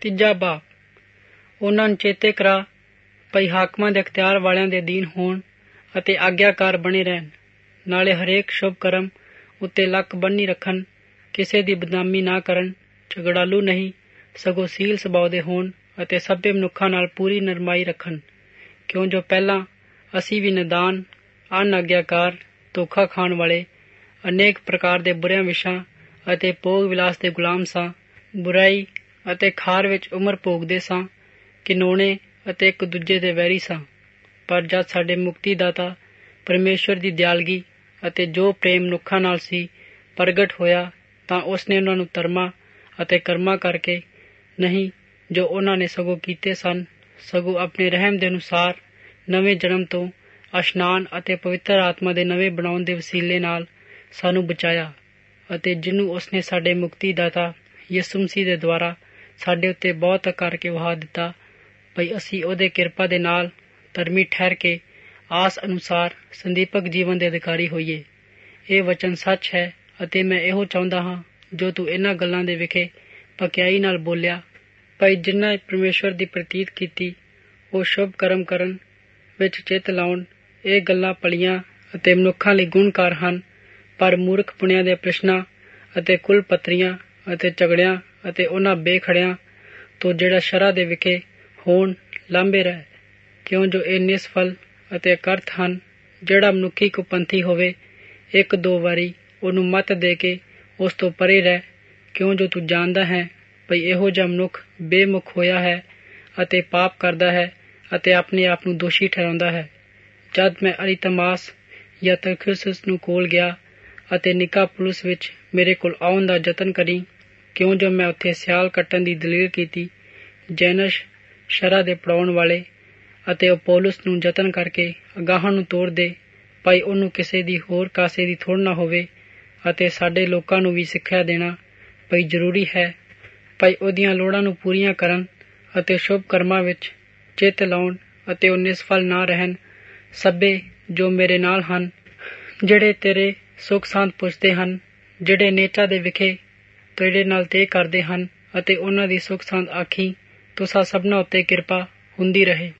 ਤੀਜਾ ਭਾਗ। ਉਹਨਾਂ ਨੂੰ ਚੇਤੇ ਕਰਾ ਭਈ ਹਾਕਮਾਂ ਦੇ ਅਖਤਿਆਰ ਵਾਲਿਆਂ ਦੇ ਅਧੀਨ ਹੋਣ ਅਤੇ ਆਗਿਆਕਾਰ ਬਣੇ ਰਹਿਣ, ਨਾਲੇ ਹਰੇਕ ਸ਼ੁਭ ਕਰਮ ਉੱਤੇ ਲੱਕ ਬੰਨ੍ਹੀ ਰੱਖਣ, ਕਿਸੇ ਦੀ ਬਦਨਾਮੀ ਨਾ ਕਰਨ, ਝਗੜਾਲੂ ਨਹੀਂ ਸਗੋਂ ਸੀਲ ਸੁਭਾਅ ਦੇ ਹੋਣ ਅਤੇ ਸਭੇ ਮਨੁੱਖਾਂ ਨਾਲ ਪੂਰੀ ਨਰਮਾਈ ਰੱਖਣ, ਕਿਉਂ ਜੋ ਪਹਿਲਾਂ ਅਸੀਂ ਵੀ ਨਾਦਾਨ, ਅਣਆਗਿਆਕਾਰ, ਧੋਖਾ ਖਾਣ ਵਾਲੇ, ਅਨੇਕ ਪ੍ਰਕਾਰ ਦੇ ਬੁਰਿਆਂ ਵਿਸ਼ਾਂ ਅਤੇ ਭੋਗ ਵਿਲਾਸ ਦੇ ਗੁਲਾਮ ਸਾਂ, ਬੁਰਾਈ ਅਤੇ ਖਾਰ ਵਿੱਚ ਉਮਰ ਭੋਗਦੇ ਸਾਂ, ਘਿਨੌਣੇ ਅਤੇ ਇੱਕ ਦੂਜੇ ਦੇ ਵੈਰੀ ਸਾਂ। ਪਰ ਜਦ ਸਾਡੇ ਮੁਕਤੀ ਦਾਤਾ ਪਰਮੇਸ਼ਵਰ ਦੀ ਦਿਆਲਗੀ ਅਤੇ ਜੋ ਪ੍ਰੇਮ ਮਨੁੱਖਾਂ ਨਾਲ ਸੀ ਪ੍ਰਗਟ ਹੋਇਆ, ਤਾਂ ਉਸਨੇ ਉਹਨਾਂ ਨੂੰ ਧਰਮਾਂ ਅਤੇ ਕਰਮਾਂ ਕਰਕੇ ਨਹੀਂ ਜੋ ਉਹਨਾਂ ਨੇ ਸਗੋਂ ਕੀਤੇ ਸਨ, ਸਗੋਂ ਆਪਣੇ ਰਹਿਮ ਦੇ ਅਨੁਸਾਰ ਨਵੇਂ ਜਨਮ ਤੋਂ ਇਸ਼ਨਾਨ ਅਤੇ ਪਵਿੱਤਰ ਆਤਮਾ ਦੇ ਨਵੇਂ ਬਣਾਉਣ ਦੇ ਵਸੀਲੇ ਨਾਲ ਸਾਨੂੰ ਬਚਾਇਆ, ਅਤੇ ਜਿਹਨੂੰ ਉਸਨੇ ਸਾਡੇ ਮੁਕਤੀ ਦਾਤਾ ਯਿਸੂ ਮਸੀਹ ਦੇ ਦੁਆਰਾ ਸਾਡੇ ਉੱਤੇ ਬਹੁਤ ਕਰਕੇ ਵਹਾ ਦਿੱਤਾ, ਭਈ ਅਸੀਂ ਉਹਦੇ ਕਿਰਪਾ ਦੇ ਨਾਲ ਧਰਮੀ ਠਹਿਰ ਕੇ ਆਸ ਅਨੁਸਾਰ ਸੰਦੀਪਕ ਜੀਵਨ ਦੇ ਅਧਿਕਾਰੀ ਹੋਈਏ। ਇਹ ਵਚਨ ਸੱਚ ਹੈ ਅਤੇ ਮੈਂ ਇਹੋ ਚਾਹੁੰਦਾ ਹਾਂ ਜੋ ਤੂੰ ਇਹਨਾਂ ਗੱਲਾਂ ਦੇ ਵਿਖੇ ਪਕਿਆਈ ਨਾਲ ਬੋਲਿਆ, ਭਈ ਜਿਨ੍ਹਾਂ ਪਰਮੇਸ਼ਵਰ ਦੀ ਪ੍ਰਤੀਤ ਕੀਤੀ ਉਹ ਸ਼ੁਭ ਕਰਮ ਕਰਨ ਵਿੱਚ ਚਿੱਤ ਲਾਉਣ। ਇਹ ਗੱਲਾਂ ਭਲੀਆਂ ਅਤੇ ਮਨੁੱਖਾਂ ਲਈ ਗੁਣਕਾਰ ਹਨ, ਪਰ ਮੂਰਖ ਪੁਣਿਆਂ ਦੇ ਪ੍ਰਸ਼ਨਾਂ ਅਤੇ ਕੁਲ ਪੱਤਰੀਆਂ ਅਤੇ ਝਗੜਿਆਂ ਅਤੇ ਉਹਨਾਂ ਬੇਖੜਿਆਂ ਤੋਂ ਜਿਹੜਾ ਸ਼ਰਾਂ ਦੇ ਵਿਖੇ ਹੋਣ ਲਾਂਭੇ ਰਹਿ, ਕਿਉਂ ਜੋ ਇਹ ਨਿਸਫਲ ਅਤੇ ਅਕਰਥ ਹਨ। ਜਿਹੜਾ ਮਨੁੱਖੀ ਕੁਪੰਥੀ ਹੋਵੇ ਇੱਕ ਦੋ ਵਾਰੀ ਉਹਨੂੰ ਮੱਤ ਦੇ ਕੇ ਉਸ ਤੋਂ ਪਰੇ ਰਹਿ, ਕਿਉਂ ਜੋ ਤੂੰ ਜਾਣਦਾ ਹੈ ਭਈ ਇਹੋ ਜਿਹਾ ਮਨੁੱਖ ਬੇਮੁਖ ਹੋਇਆ ਹੈ ਅਤੇ ਪਾਪ ਕਰਦਾ ਹੈ ਅਤੇ ਆਪਣੇ ਆਪ ਨੂੰ ਦੋਸ਼ੀ ਠਹਿਰਾਉਂਦਾ ਹੈ। ਜਦ ਮੈਂ ਅਰੀਤਮਾਸ ਜਾਂ ਤਰਖਿਉਸ ਨੂੰ ਕੋਲ ਗਿਆ ਅਤੇ ਨਿਕਾਪੋਲਿਸ ਵਿੱਚ ਮੇਰੇ ਕੋਲ ਆਉਣ ਦਾ ਯਤਨ ਕਰੀ, ਕਿਉਂ ਜੋ ਮੈਂ ਉੱਥੇ ਸਿਆਲ ਕੱਟਣ ਦੀ ਦਲੀਲ ਕੀਤੀ, ਜੈਨਸ਼ ਸ਼ਰਾਂ ਦੇ ਪੜਾਉਣ ਵਾਲੇ ਅਤੇ ਅਪੋਲੋਸ ਨੂੰ ਯਤਨ ਕਰਕੇ ਅਗਾਹਾਂ ਨੂੰ ਤੋੜ ਦੇ, ਭਾਈ ਉਹਨੂੰ ਕਿਸੇ ਦੀ ਹੋਰ ਕਾਸੇ ਦੀ ਥੋੜ੍ਹ ਨਾ ਹੋਵੇ, ਅਤੇ ਸਾਡੇ ਲੋਕਾਂ ਨੂੰ ਵੀ ਸਿੱਖਿਆ ਦੇਣਾ ਭਈ ਜ਼ਰੂਰੀ ਹੈ, ਭਾਈ ਉਹਦੀਆਂ ਲੋੜਾਂ ਨੂੰ ਪੂਰੀਆਂ ਕਰਨ ਅਤੇ ਸ਼ੁਭ ਕਰਮਾਂ ਵਿੱਚ ਚਿੱਤ ਲਾਉਣ ਅਤੇ ਉਹ ਨਿਸਫਲ ਨਾ ਰਹਿਣ। ਸਭੇ ਜੋ ਮੇਰੇ ਨਾਲ ਹਨ, ਜਿਹੜੇ ਤੇਰੇ ਸੁੱਖ ਸਾਂਦ ਪੁੱਛਦੇ ਹਨ, ਜਿਹੜੇ ਨੇਚਾ ਦੇ ਵਿਖੇ ਤੇਰੇ ਨਾਲ ਤੈਅ ਕਰਦੇ ਹਨ, ਅਤੇ ਉਹਨਾਂ ਦੀ ਸੁੱਖ ਸਾਂਦ ਆਖੀ, ਤੁਸਾਂ ਸਭਨਾਂ ਉੱਤੇ ਕਿਰਪਾ ਹੁੰਦੀ ਰਹੇ।